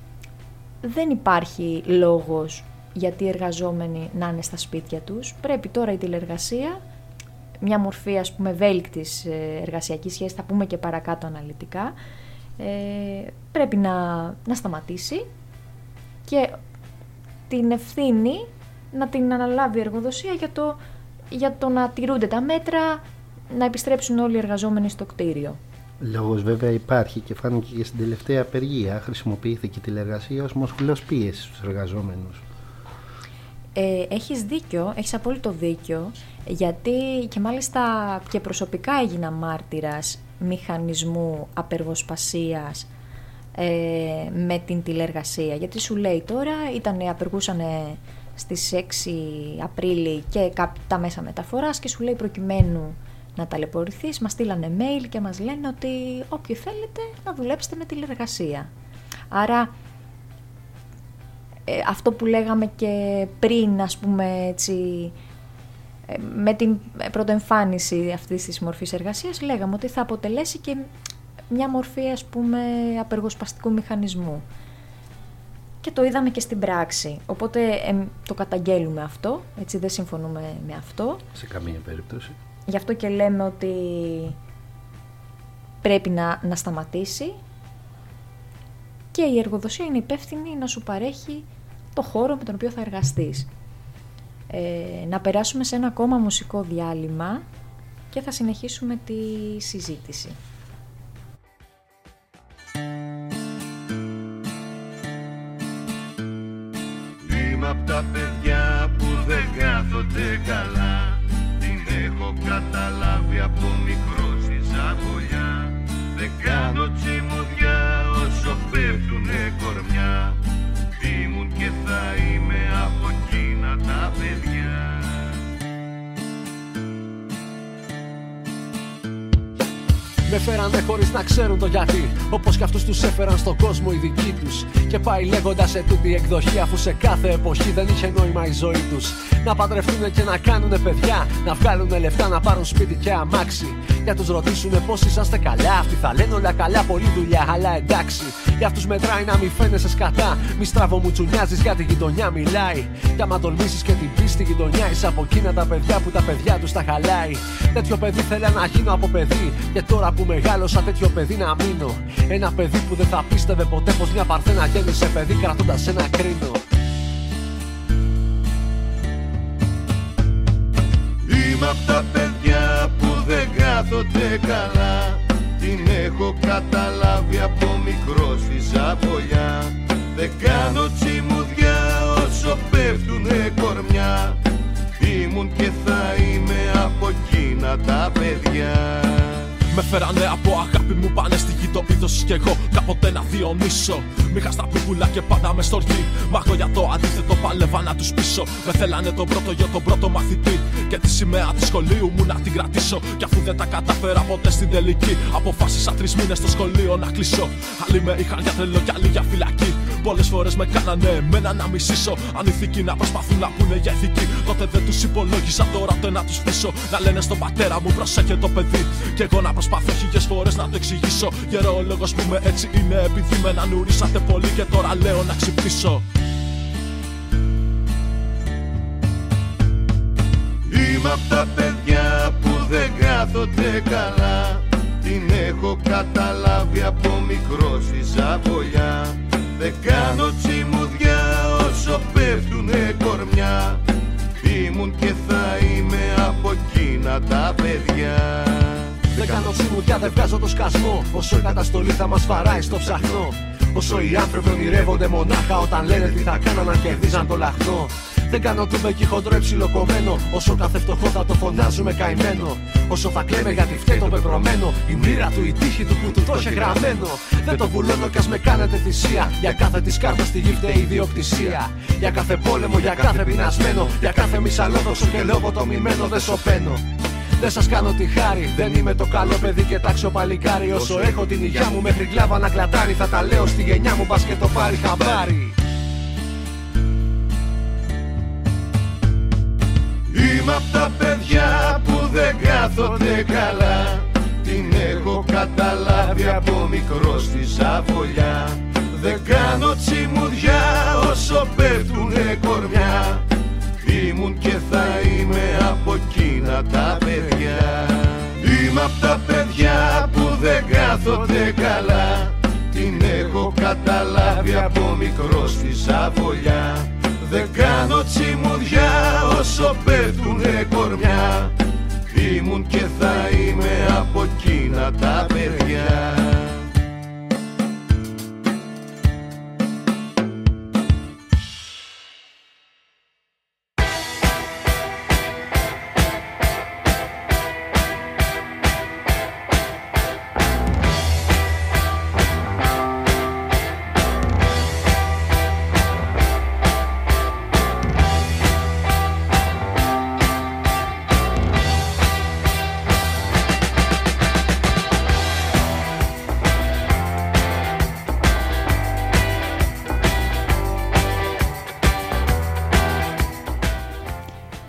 δεν υπάρχει λόγος γιατί οι εργαζόμενοι να είναι στα σπίτια τους. Πρέπει τώρα η τηλεργασία, μια μορφή ας πούμε ευέλικτης εργασιακής σχέσης, θα πούμε και παρακάτω αναλυτικά, ε, πρέπει να, να σταματήσει και την ευθύνη να την αναλάβει η εργοδοσία για το, για το να τηρούνται τα μέτρα, να επιστρέψουν όλοι οι εργαζόμενοι στο κτίριο. Λόγος βέβαια υπάρχει και φάνηκε και στην τελευταία απεργία. Χρησιμοποιήθηκε η τηλεργασία ως μοσχουλός πίεσης στους εργαζόμενους. Ε, έχεις δίκιο, έχεις απόλυτο δίκιο, γιατί και μάλιστα και προσωπικά έγινα μάρτυρας μηχανισμού απεργοσπασίας ε, με την τηλεργασία. Γιατί σου λέει τώρα, ήτανε, απεργούσαν στις έξι Απρίλη και τα μέσα μεταφοράς και σου λέει προκειμένου να ταλαιπωρηθείς, μας στείλανε mail και μας λένε ότι όποιοι θέλετε να δουλέψετε με τηλεργασία. Άρα ε, αυτό που λέγαμε και πριν, ας πούμε έτσι, ε, με την πρωτοεμφάνιση αυτής της μορφής εργασίας, λέγαμε ότι θα αποτελέσει και μια μορφή, ας πούμε, απεργοσπαστικού μηχανισμού. Και το είδαμε και στην πράξη. Οπότε ε, το καταγγέλουμε αυτό, έτσι, δεν συμφωνούμε με αυτό. Σε καμία περίπτωση. Γι' αυτό και λέμε ότι πρέπει να, να σταματήσει και η εργοδοσία είναι υπεύθυνη να σου παρέχει το χώρο με τον οποίο θα εργαστείς. Ε, να περάσουμε σε ένα ακόμα μουσικό διάλειμμα και θα συνεχίσουμε τη συζήτηση. Είμαι απ' τα παιδιά που δεν κάθονται καλά. Έχω καταλάβει από μικρό στη ζαβολιά. Δεν κάνω τσιμουδιά όσο πέφτουνε κορμιά. Ήμουν και θα είμαι από εκείνα τα παιδιά. Με φέρανε χωρίς να ξέρουν το γιατί, όπως κι αυτούς τους έφεραν στον κόσμο οι δικοί τους. Και πάει λέγοντας σε τούτη εκδοχή, αφού σε κάθε εποχή δεν είχε νόημα η ζωή τους. Να παντρευτούνε και να κάνουνε παιδιά, να βγάλουνε λεφτά, να πάρουν σπίτι και αμάξι. Για τους ρωτήσουνε πως είσαστε καλά, αυτοί θα λένε όλα καλά, πολλή δουλειά, αλλά εντάξει. Για αυτούς μετράει να μη φαίνεσαι σκατά, μη στραβομουτσουνιάζεις για τη γειτονιά μιλάει. Κι άμα τολμήσεις και την πεις στη γειτονιά, είσαι από εκείνα τα παιδιά που τα παιδιά τους τα χαλάει. Τέτοιο παιδί θέλα να γίνω από παιδί, και τώρα που μεγάλωσα τέτοιο παιδί να μείνω. Ένα παιδί που δεν θα πίστευε ποτέ πως μια παρθένα γέννησε παιδί κρατώντας ένα κρίνο. Είμαι απ' τα παιδιά που δεν κάθονται καλά. Την έχω καταλάβει από μικρό στη ζαβολιά. Δεν κάνω τσιμουδιά όσο πέφτουνε κορμιά. Ήμουν και θα είμαι από εκείνα τα παιδιά. Με φέρανε από αγάπη μου πάνε στη γη το είδος κι εγώ κάποτε να διονύσω. Μήχα στα πίπουλα και πάντα με στοργή. Μα εγώ για το αντίθετο παλεύα να τους πείσω. Με θέλανε τον πρώτο για τον πρώτο μαθητή. Και τη σημαία της σχολείου μου να την κρατήσω. Κι αφού δεν τα κατάφερα ποτέ στην τελική, αποφάσισα τρεις μήνες στο σχολείο να κλείσω. Άλλοι με είχαν για τρελό κι άλλοι για φυλακή. Πολλές φορές με κάνανε εμένα να μισήσω. Αν ηθικοί να προσπαθούν να πούνε για ηθική, τότε δεν τους υπολόγισα, τώρα ούτε να τους πείσω. Να λένε στον πατέρα μου προσέχε το παιδί. Κι εγώ να προσπαθώ χίλιες φορές να το εξηγήσω. Γερόλογος που με έτσι είναι επειδή με ανουρίσατε πολύ και τώρα λέω να ξυπνήσω. Είμαι απ' τα παιδιά που δεν κάθονται καλά. Την έχω καταλάβει από μικρό στη ζαβολιά. Δεν κάνω τσιμουδιά όσο πέφτουνε κορμιά. Ήμουν και θα είμαι από εκείνα τα παιδιά. Δεν κάνω τσιμουδιά, δεν βγάζω το σκασμό. Όσο η καταστολή θα μας βαράει στο ψαχνό. Όσο οι άνθρωποι ονειρεύονται μονάχα όταν λένε τι θα κάναν αν κερδίζαν το λαχνό. Δεν κάνω τούμπεκι χοντρό υψιλοκομμένο. Όσο κάθε φτωχό θα το φωνάζουμε καημένο. Όσο θα κλαίμε γιατί φταίει το πεπρωμένο. Η μοίρα του, η τύχη του που του το είχε γραμμένο. Δεν το βουλώνω κι ας με κάνετε θυσία. Για κάθε της κάρτα στη γη φταίει η ιδιοκτησία. Για κάθε πόλεμο, για κάθε πεινασμένο. Για κάθε μισαλόδοξο και λόγο το μημένο δεν σωπαίνω. Δεν σας κάνω τη χάρη, δεν είμαι το καλό παιδί και τάξιο παλικάρι. Όσο έχω την υγειά μου μέχρι κλάβα να κλατάρει, θα τα λέω στη γενιά μου μπας και το πάρει χαμπάρι. Είμαι απ' τα παιδιά που δεν κάθονται καλά. Την έχω καταλάβει από μικρό στη ζαβολιά. Δεν κάνω τσιμουδιά όσο πέφτουνε κορμιά. Ήμουν και θα είμαι από εκείνα τα παιδιά. Είμαι απ' τα παιδιά που δεν κάθονται καλά. Την έχω καταλάβει από μικρό στη ζαβολιά. Δεν κάνω τσιμουδιά όσο πέφτουνε κορμιά. Ήμουν και θα είμαι από εκείνα τα παιδιά.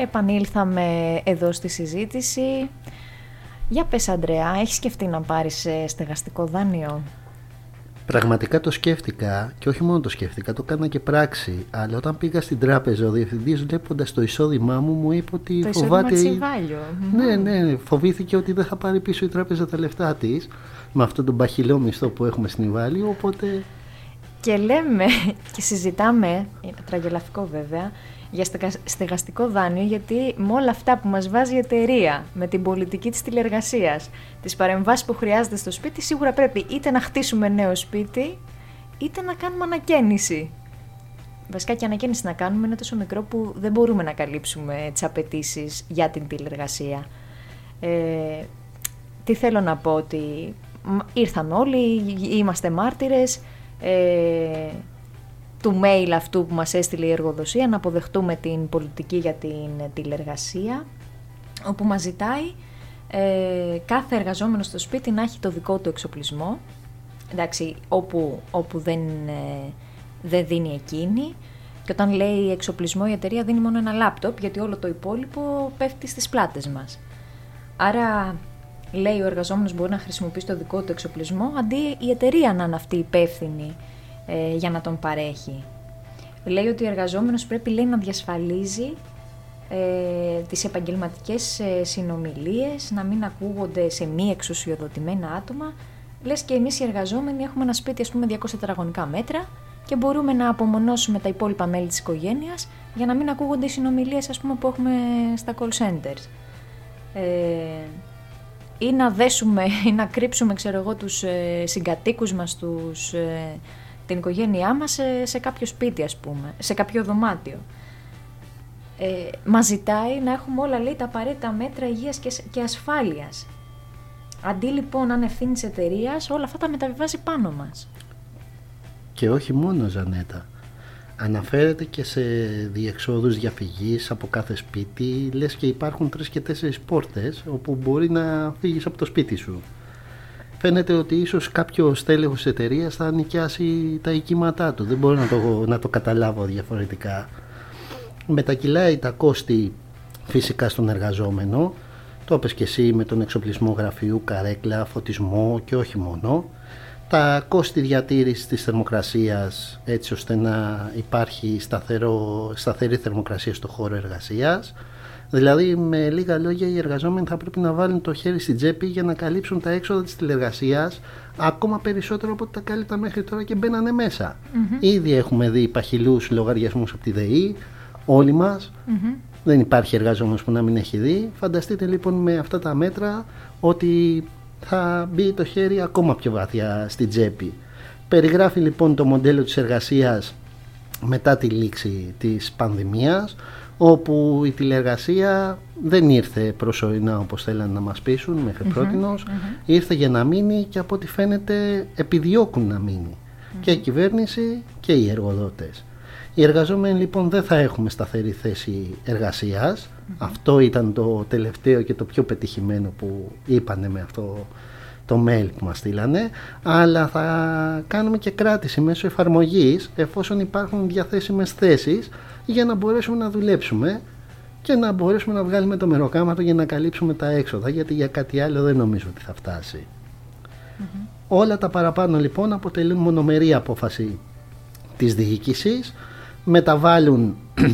επανήλθαμε εδώ στη συζήτηση. Για πες, Αντρέα, έχεις σκεφτεί να πάρεις στεγαστικό δάνειο? Πραγματικά το σκέφτηκα, και όχι μόνο το σκέφτηκα, το έκανα και πράξη. Αλλά όταν πήγα στην τράπεζα, ο διευθυντής, βλέποντας το εισόδημά μου, μου είπε ότι το φοβάται. Τσιβάλιο. Ναι, ναι, φοβήθηκε ότι δεν θα πάρει πίσω η τράπεζα τα λεφτά της με αυτόν τον παχυλό μισθό που έχουμε στην Ιβάλιο. Οπότε. Και λέμε και συζητάμε, τραγελαφικό βέβαια, για στεγαστικό δάνειο, γιατί με όλα αυτά που μας βάζει η εταιρεία, με την πολιτική της τηλεργασίας, τις παρεμβάσεις που χρειάζεται στο σπίτι, σίγουρα πρέπει είτε να χτίσουμε νέο σπίτι, είτε να κάνουμε ανακαίνιση. Βασικά και ανακαίνιση να κάνουμε είναι τόσο μικρό που δεν μπορούμε να καλύψουμε τις απαιτήσεις για την τηλεργασία. Ε, τι θέλω να πω, ότι ήρθαν όλοι, είμαστε μάρτυρες, ε, του mail αυτού που μας έστειλε η εργοδοσία, να αποδεχτούμε την πολιτική για την τηλεργασία, όπου μας ζητάει ε, κάθε εργαζόμενο στο σπίτι να έχει το δικό του εξοπλισμό, εντάξει, όπου, όπου δεν, ε, δεν δίνει εκείνη, και όταν λέει εξοπλισμό η εταιρεία δίνει μόνο ένα λάπτοπ, γιατί όλο το υπόλοιπο πέφτει στις πλάτες μας. Άρα λέει ο εργαζόμενος μπορεί να χρησιμοποιήσει το δικό του εξοπλισμό, αντί η εταιρεία να είναι αυτή υπεύθυνη ε, για να τον παρέχει. Λέει ότι ο εργαζόμενος πρέπει, λέει, να διασφαλίζει ε, τις επαγγελματικές ε, συνομιλίες, να μην ακούγονται σε μη εξουσιοδοτημένα άτομα. Λες και εμείς οι εργαζόμενοι έχουμε ένα σπίτι, ας πούμε, διακόσια τετραγωνικά μέτρα και μπορούμε να απομονώσουμε τα υπόλοιπα μέλη της οικογένειας για να μην ακούγονται οι συνομιλίες, ας πούμε, που έχουμε στα call centers. Ε, ή να δέσουμε ή να κρύψουμε, ξέρω εγώ, τους ε, συγκατοίκους μας, τους, ε, την οικογένειά μας σε, σε κάποιο σπίτι, ας πούμε, σε κάποιο δωμάτιο. Ε, μας ζητάει να έχουμε όλα, λέει, τα απαραίτητα μέτρα υγείας και, και ασφάλειας. Αντί λοιπόν να είναι ευθύνη της εταιρείας, όλα αυτά τα μεταβιβάζει πάνω μας. Και όχι μόνο, Ζανέτα. Αναφέρεται και σε διεξόδους διαφυγής από κάθε σπίτι, λες και υπάρχουν τρεις και τέσσερις πόρτες όπου μπορεί να φύγεις από το σπίτι σου. Φαίνεται ότι ίσως κάποιο στέλεχος της εταιρείας θα νοικιάσει τα οικήματά του, δεν μπορώ να το, να το καταλάβω διαφορετικά. Μετακυλάει τα κόστη φυσικά στον εργαζόμενο, το είπες και εσύ, με τον εξοπλισμό γραφείου, καρέκλα, φωτισμό και όχι μόνο. Τα κόστη διατήρησης της θερμοκρασίας, έτσι ώστε να υπάρχει σταθερό, σταθερή θερμοκρασία στο χώρο εργασίας. Δηλαδή, με λίγα λόγια, οι εργαζόμενοι θα πρέπει να βάλουν το χέρι στην τσέπη για να καλύψουν τα έξοδα της τηλεργασίας, ακόμα περισσότερο από ό,τι τα κάλυπτα μέχρι τώρα και μπαίνανε μέσα. Mm-hmm. Ήδη έχουμε δει παχυλούς λογαριασμούς από τη ΔΕΗ, όλοι μας. Mm-hmm. Δεν υπάρχει εργαζόμενος που να μην έχει δει. Φανταστείτε λοιπόν με αυτά τα μέτρα ότι θα μπει το χέρι ακόμα πιο βαθιά στην τσέπη. Περιγράφει λοιπόν το μοντέλο της εργασίας μετά τη λήξη της πανδημίας, όπου η τηλεργασία δεν ήρθε προσωρινά όπως θέλανε να μας πείσουν μέχρι mm-hmm, πρότινος, mm-hmm. ήρθε για να μείνει και από ό,τι φαίνεται επιδιώκουν να μείνει mm-hmm. και η κυβέρνηση και οι εργοδότες. Οι εργαζόμενοι λοιπόν δεν θα έχουμε σταθερή θέση εργασίας, mm-hmm. αυτό ήταν το τελευταίο και το πιο πετυχημένο που είπανε με αυτό το mail που μας στείλανε, αλλά θα κάνουμε και κράτηση μέσω εφαρμογής εφόσον υπάρχουν διαθέσιμες θέσεις για να μπορέσουμε να δουλέψουμε και να μπορέσουμε να βγάλουμε το μεροκάματο για να καλύψουμε τα έξοδα, γιατί για κάτι άλλο δεν νομίζω ότι θα φτάσει. Mm-hmm. Όλα τα παραπάνω λοιπόν αποτελούν μονομερή απόφαση της διοίκησης, μεταβάλλουν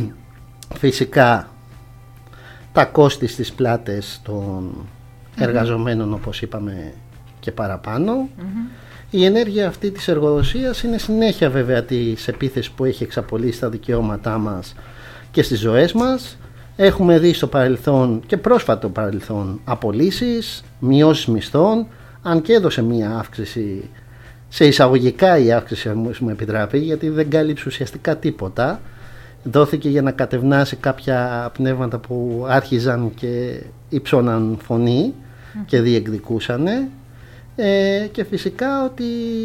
φυσικά τα κόστη στις πλάτες των mm-hmm. εργαζομένων, όπως είπαμε, και παραπάνω. Mm-hmm. Η ενέργεια αυτή της εργοδοσίας είναι συνέχεια βέβαια της επίθεσης που έχει εξαπολύσει στα δικαιώματά μας και στις ζωές μας. Έχουμε δει στο παρελθόν και πρόσφατο παρελθόν απολύσεις, μειώσεις μισθών, αν και έδωσε μία αύξηση, σε εισαγωγικά η αύξηση μου επιτράπει, γιατί δεν κάλυψε ουσιαστικά τίποτα. Δόθηκε για να κατευνάσει κάποια πνεύματα που άρχιζαν και υψώναν φωνή mm. και διεκδικούσανε. Ε, και φυσικά ότι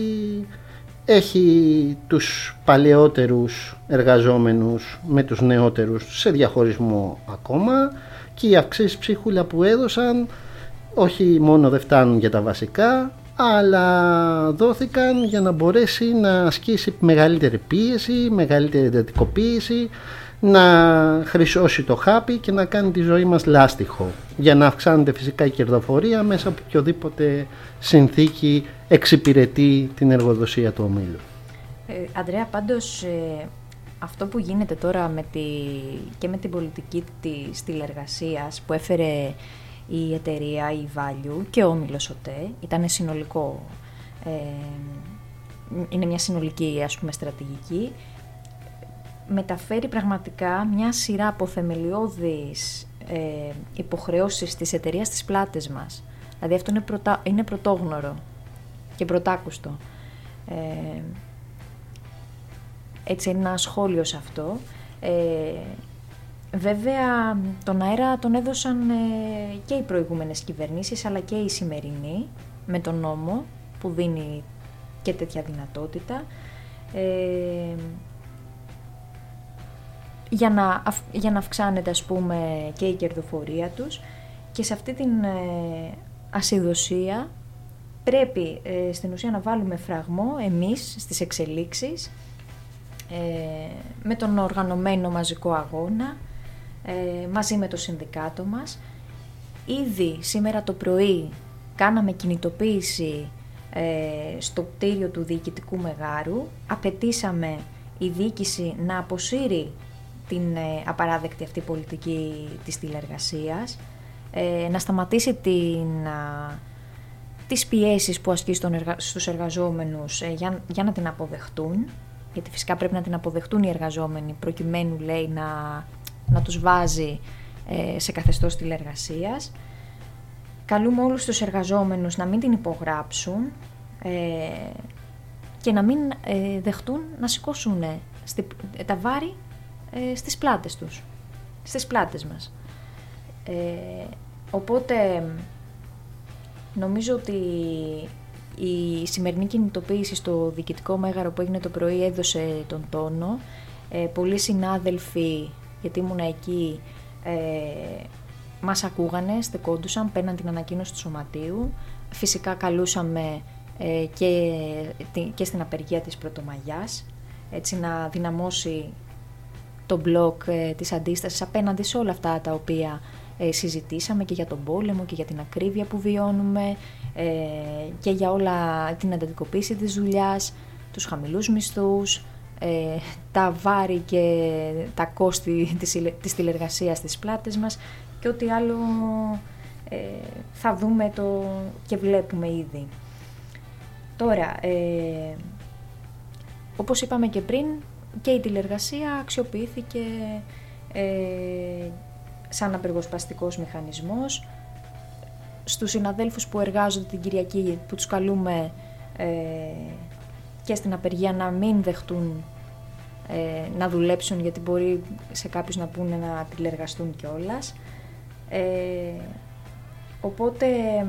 έχει τους παλαιότερους εργαζόμενους με τους νεότερους σε διαχωρισμό ακόμα, και οι αυξήσεις ψίχουλα που έδωσαν όχι μόνο δεν φτάνουν για τα βασικά, αλλά δόθηκαν για να μπορέσει να ασκήσει μεγαλύτερη πίεση, μεγαλύτερη εντατικοποίηση, να χρυσώσει το χάπι και να κάνει τη ζωή μας λάστιχο, για να αυξάνεται φυσικά η κερδοφορία μέσα από οποιοδήποτε συνθήκη εξυπηρετεί την εργοδοσία του ομίλου. Ε, Ανδρέα, πάντως ε, αυτό που γίνεται τώρα με τη, και με την πολιτική της τηλεργασίας που έφερε η εταιρεία, η Value και ο όμιλος ΟΤΕ, ήταν συνολικό, ε, είναι μια συνολική, ας πούμε, στρατηγική, μεταφέρει πραγματικά μια σειρά από θεμελιώδεις ε, υποχρεώσεις της εταιρείας στις πλάτες μας. Δηλαδή αυτό είναι, πρωτα, είναι πρωτόγνωρο και πρωτάκουστο. Ε, έτσι, ένα σχόλιο σε αυτό. Ε, βέβαια, τον αέρα τον έδωσαν ε, και οι προηγούμενες κυβερνήσεις, αλλά και η σημερινή, με τον νόμο που δίνει και τέτοια δυνατότητα. Ε, για να, για να αυξάνεται, ας πούμε, και η κερδοφορία τους, και σε αυτή την ε, ασυδοσία πρέπει ε, στην ουσία να βάλουμε φραγμό εμείς στις εξελίξεις, ε, με τον οργανωμένο μαζικό αγώνα, ε, μαζί με το συνδικάτο μας. Ήδη σήμερα το πρωί κάναμε κινητοποίηση ε, στο κτίριο του Διοικητικού Μεγάρου, απαιτήσαμε η διοίκηση να αποσύρει την ε, απαράδεκτη αυτή πολιτική της τηλεργασίας, ε, να σταματήσει την, α, τις πιέσεις που ασκεί στον εργα... στους εργαζόμενους ε, για, για να την αποδεχτούν, γιατί φυσικά πρέπει να την αποδεχτούν οι εργαζόμενοι προκειμένου, λέει, να, να τους βάζει ε, σε καθεστώς τηλεργασίας. Καλούμε όλους τους εργαζόμενους να μην την υπογράψουν ε, και να μην ε, δεχτούν να σηκώσουν στη, τα βάρη ε, στις πλάτες τους, στις πλάτες μας. Ε, οπότε νομίζω ότι η σημερινή κινητοποίηση στο Διοικητικό Μέγαρο που έγινε το πρωί έδωσε τον τόνο. Ε, πολλοί συνάδελφοι, γιατί ήμουν εκεί, ε, μας ακούγανε, στεκόντουσαν, παίρναν την ανακοίνωση του Σωματείου. Φυσικά καλούσαμε ε, και, και στην απεργία της Πρωτομαγιάς, έτσι να δυναμώσει το μπλοκ ε, της αντίστασης απέναντι σε όλα αυτά τα οποία ε, συζητήσαμε, και για τον πόλεμο και για την ακρίβεια που βιώνουμε, ε, και για όλα την εντατικοποίηση της δουλειάς, τους χαμηλούς μισθούς, ε, τα βάρη και τα κόστη της, της τηλεργασίας στις πλάτες μας και ό,τι άλλο ε, θα δούμε το και βλέπουμε ήδη. Τώρα, ε, όπως είπαμε και πριν, και η τηλεργασία αξιοποιήθηκε ε, σαν απεργοσπαστικός μηχανισμός. Στους συναδέλφους που εργάζονται την Κυριακή, που τους καλούμε ε, και στην απεργία να μην δεχτούν ε, να δουλέψουν, γιατί μπορεί σε κάποιους να πούνε να τηλεργαστούν κιόλας. Ε, οπότε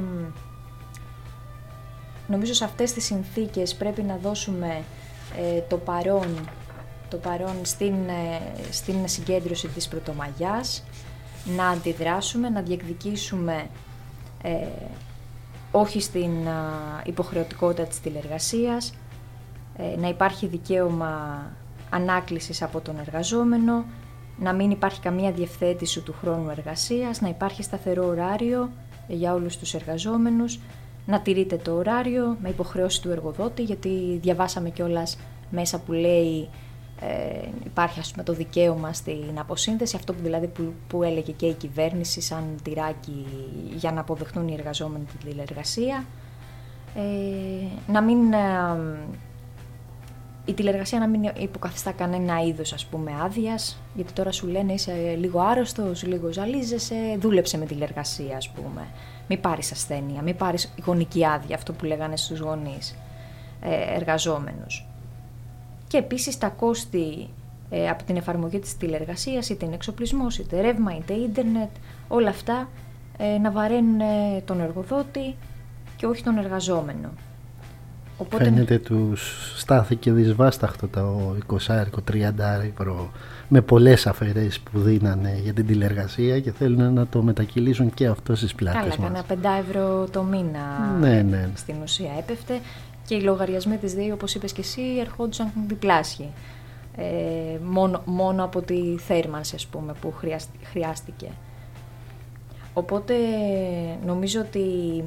νομίζω σε αυτές τις συνθήκες πρέπει να δώσουμε ε, το παρόν, το παρόν στην, ε, στην συγκέντρωση της Πρωτομαγιάς, να αντιδράσουμε, να διεκδικήσουμε ε, όχι στην α, υποχρεωτικότητα της τηλεργασίας, ε, να υπάρχει δικαίωμα ανάκλησης από τον εργαζόμενο, να μην υπάρχει καμία διευθέτηση του χρόνου εργασίας, να υπάρχει σταθερό ωράριο για όλους τους εργαζόμενους, να τηρείται το ωράριο με υποχρεώση του εργοδότη, γιατί διαβάσαμε κιόλας μέσα που λέει ε, υπάρχει, ας πούμε, το δικαίωμα στην αποσύνδεση, αυτό που δηλαδή που, που έλεγε και η κυβέρνηση σαν τυράκι για να αποδεχτούν οι εργαζόμενοι την τηλεργασία. Ε, να μην... Ε, η τηλεργασία να μην υποκαθιστά κανένα είδος, ας πούμε, άδειας, γιατί τώρα σου λένε είσαι λίγο άρρωστος, λίγο ζαλίζεσαι, δούλεψε με τηλεργασία, ας πούμε. Μην πάρεις ασθένεια, μην πάρεις γονική άδεια, αυτό που λέγανε στους γονείς ε, εργαζόμενους. Και επίσης τα κόστη ε, από την εφαρμογή της τηλεργασίας, είτε είναι εξοπλισμός, είτε ρεύμα, είτε ίντερνετ, όλα αυτά ε, να βαραίνουν ε, τον εργοδότη και όχι τον εργαζόμενο. Οπότε... Φαίνεται τους στάθηκε δυσβάσταχτο το είκοσι τριάντα ευρώ με πολλές αφαιρέσεις που δίνανε για την τηλεργασία και θέλουν να το μετακυλήσουν και αυτό στις πλάτες μας. Καλά, κανένα πέντε ευρώ το μήνα ναι, ναι. στην ουσία έπεφτε και οι λογαριασμοί της ΔΕΗ, όπως είπες και εσύ, ερχόντουσαν διπλάσιοι. ε, μόνο, μόνο από τη θέρμανση, ας πούμε, που χρειάστηκε. Οπότε νομίζω ότι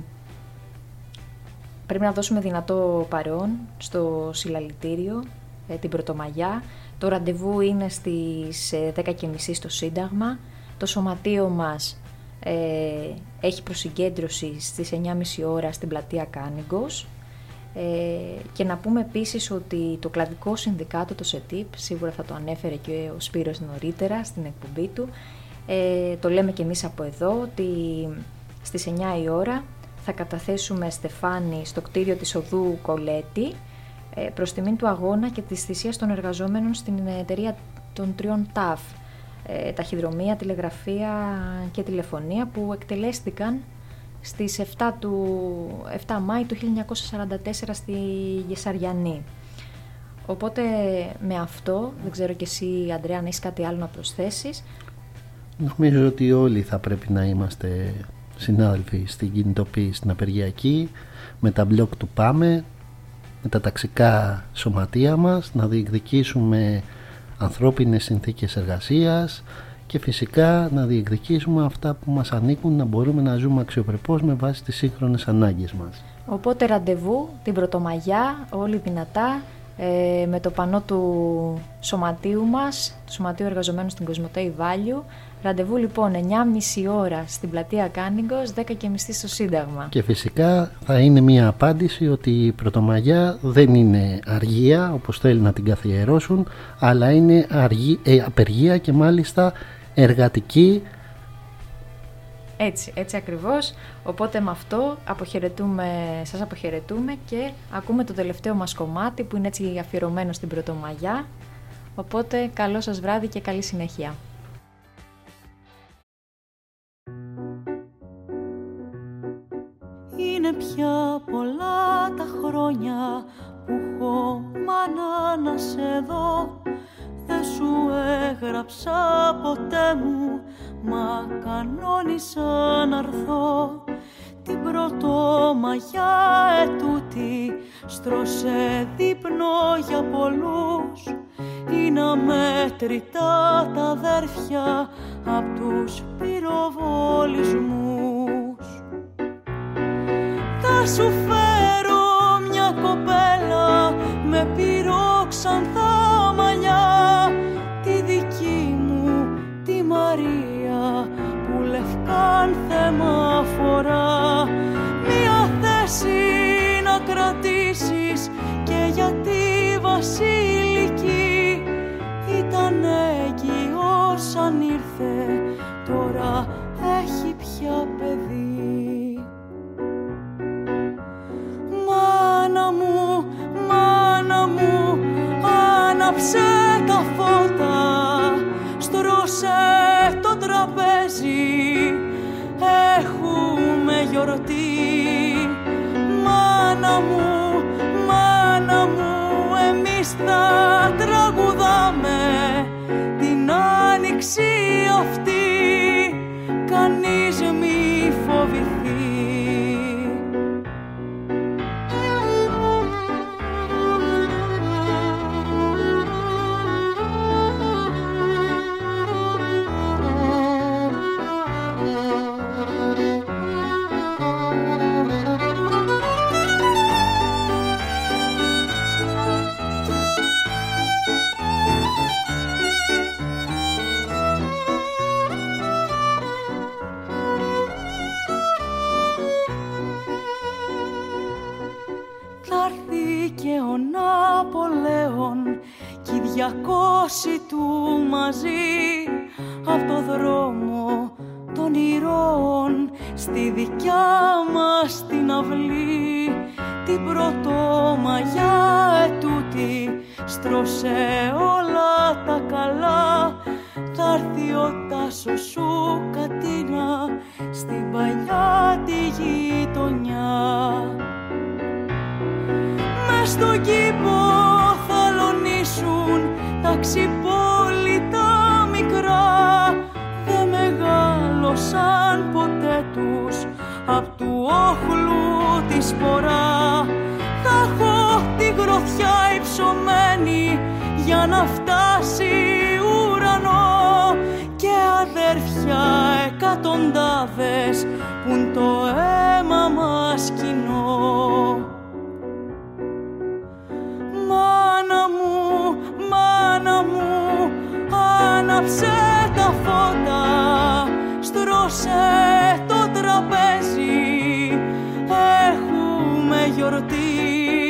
πρέπει να δώσουμε δυνατό παρόν στο συλλαλητήριο, ε, την Πρωτομαγιά. Το ραντεβού είναι στις δέκα και μισή στο Σύνταγμα. Το σωματείο μας ε, έχει προσυγκέντρωση στις εννιά και μισή ώρα στην πλατεία Κάνιγκος. Ε, και να πούμε επίσης ότι το κλαδικό συνδικάτο, το ΣΕΤΙΠ, σίγουρα θα το ανέφερε και ο Σπύρος νωρίτερα στην εκπομπή του, ε, το λέμε και εμείς από εδώ, ότι στις εννιά η ώρα θα καταθέσουμε στεφάνι στο κτίριο της οδού Κολέτη, ε, προς τιμήν του αγώνα και της θυσίας των εργαζόμενων στην εταιρεία των τριών ΤΑΦ, ε, ταχυδρομεία, τηλεγραφία και τηλεφωνία, που εκτελέστηκαν στις επτά, του, επτά Μάη του χίλια εννιακόσια σαράντα τέσσερα στη Γεσαριανή. Οπότε με αυτό, δεν ξέρω και εσύ Αντρέα αν έχεις κάτι άλλο να προσθέσεις. Νομίζω ότι όλοι θα πρέπει να είμαστε συνάδελφοι στην κινητοποίηση στην απεργιακή, με τα μπλοκ του Πάμε, με τα ταξικά σωματεία μας, να διεκδικήσουμε ανθρώπινες συνθήκες εργασίας και φυσικά να διεκδικήσουμε αυτά που μας ανήκουν, να μπορούμε να ζούμε αξιοπρεπώς με βάση τις σύγχρονες ανάγκες μας. Οπότε ραντεβού την Πρωτομαγιά, όλοι δυνατά, ε, με το πανό του σωματείου μας, του Σωματείου Εργαζομένων στην Κοσμοτέ Βάλιου. Ραντεβού λοιπόν εννιά και μισή ώρα στην πλατεία Κάνιγκος, δέκα και μισή στο Σύνταγμα. Και φυσικά θα είναι μια απάντηση ότι η Πρωτομαγιά δεν είναι αργία όπως θέλει να την καθιερώσουν, αλλά είναι αργή, ε, απεργία και μάλιστα εργατική. Έτσι, έτσι ακριβώς. Οπότε με αυτό αποχαιρετούμε, σας αποχαιρετούμε και ακούμε το τελευταίο μας κομμάτι που είναι έτσι αφιερωμένο στην Πρωτομαγιά. Οπότε καλό σας βράδυ και καλή συνέχεια. Είναι πια πολλά τα χρόνια που έχω μάνα να σε δω. Δεν σου έγραψα ποτέ μου, μα κανόνισα να έρθω. Την Πρωτομαγιά ετούτη στρώσε δείπνο για πολλούς. Είναι αμέτρητα τα αδέρφια απ' τους πυροβολισμούς. Θα σου φέρω μια κοπέλα με πυροξανθά μαλλιά, τη δική μου τη Μαρία που λευκάν θέμα φορά. Μια θέση να κρατήσεις και για τη βασιλική, ήταν έγκυος αν ήρθε, τώρα έχει πια παιδί. Μάνα μου, μάνα μου, άναψε τα φώτα, στρώσε το τραπέζι, έχουμε γιορτή. Μάνα μου, μάνα μου, εμείς θα τραγουδάμε την άνοιξη αυτή, κανείς μη φοβηθεί. Διακόσι του μαζί από το δρόμο των ηρώων στη δικιά μας την αυλή. Την Πρωτομαγιά ετούτη στρώσε όλα τα καλά, θα έρθει ο Τάσος σου Κατίνα στην παλιά τη γειτονιά. Μες στον κήπο θα λονίσουν τα ξυπόλυτα μικρά, δεν μεγάλωσαν ποτέ τους απ' του όχλου τη σπορά. Θα έχω τη γροθιά υψωμένη για να φτάσει ουρανό και αδέρφια εκατοντάδες πουν το αίμα μας κοινό. Μάνα μου, μάνα μου, άναψε τα φώτα, στρώσε το τραπέζι, έχουμε γιορτή